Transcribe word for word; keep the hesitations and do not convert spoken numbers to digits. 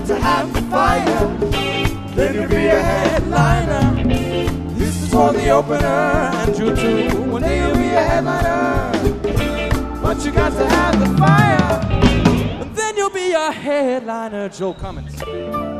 to have the fire, then you'll be a headliner. This is for the opener, and you too, one day you'll be a headliner. But you got to have the fire, and then you'll be a headliner. Joe Cummins.